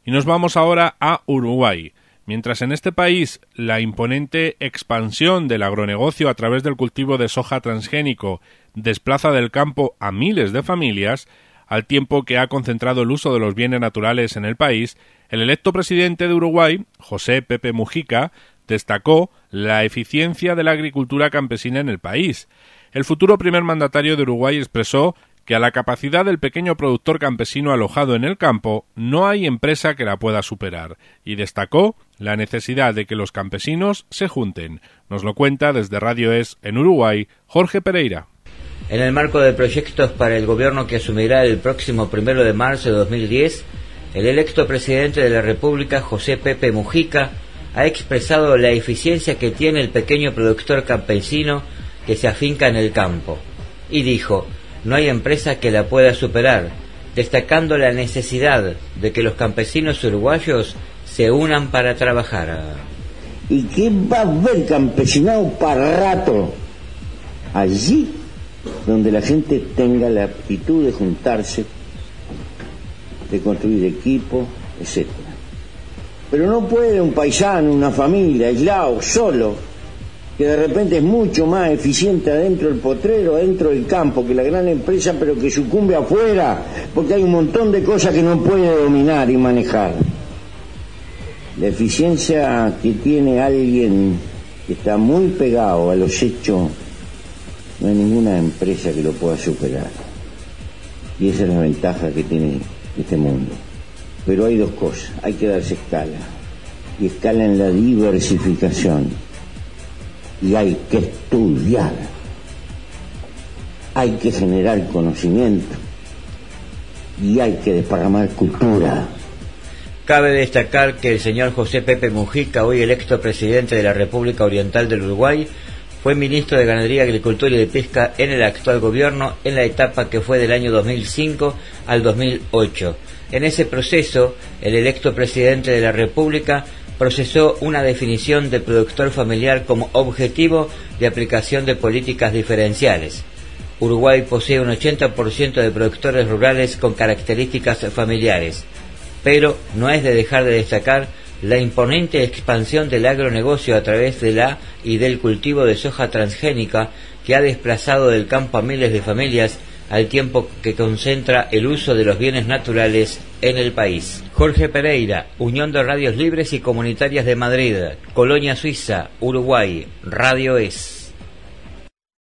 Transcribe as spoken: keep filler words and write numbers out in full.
Y nos vamos ahora a Uruguay. Mientras en este país la imponente expansión del agronegocio a través del cultivo de soja transgénico desplaza del campo a miles de familias, al tiempo que ha concentrado el uso de los bienes naturales en el país, el electo presidente de Uruguay, José Pepe Mujica, destacó la eficiencia de la agricultura campesina en el país. El futuro primer mandatario de Uruguay expresó que a la capacidad del pequeño productor campesino alojado en el campo no hay empresa que la pueda superar, y destacó la necesidad de que los campesinos se junten. Nos lo cuenta desde Radio Es en Uruguay, Jorge Pereira. En el marco de proyectos para el gobierno que asumirá el próximo primero de marzo de dos mil diez, el electo presidente de la República, José Pepe Mujica, ha expresado la eficiencia que tiene el pequeño productor campesino que se afinca en el campo, y dijo: no hay empresa que la pueda superar, destacando la necesidad de que los campesinos uruguayos se unan para trabajar. ¿Y qué va a haber campesinado para rato? Allí donde la gente tenga la aptitud de juntarse, de construir equipo, etcétera. Pero no puede un paisano, una familia, aislado, solo, que de repente es mucho más eficiente adentro del potrero, adentro del campo, que la gran empresa, pero que sucumbe afuera, porque hay un montón de cosas que no puede dominar y manejar. La eficiencia que tiene alguien que está muy pegado a los hechos, no hay ninguna empresa que lo pueda superar. Y esa es la ventaja que tiene este mundo. Pero hay dos cosas: hay que darse escala, y escala en la diversificación. Y hay que estudiar, hay que generar conocimiento y hay que desparramar cultura. Cabe destacar que el señor José Pepe Mujica, hoy electo presidente de la República Oriental del Uruguay, fue ministro de Ganadería, Agricultura y de Pesca en el actual gobierno en la etapa que fue del año dos mil cinco al dos mil ocho. En ese proceso, el electo presidente de la República procesó una definición de productor familiar como objetivo de aplicación de políticas diferenciales. Uruguay posee un ochenta por ciento de productores rurales con características familiares, pero no es de dejar de destacar la imponente expansión del agronegocio a través de la y del cultivo de soja transgénica que ha desplazado del campo a miles de familias, al tiempo que concentra el uso de los bienes naturales en el país. Jorge Pereira, Unión de Radios Libres y Comunitarias de Madrid, Colonia Suiza, Uruguay, Radio Es.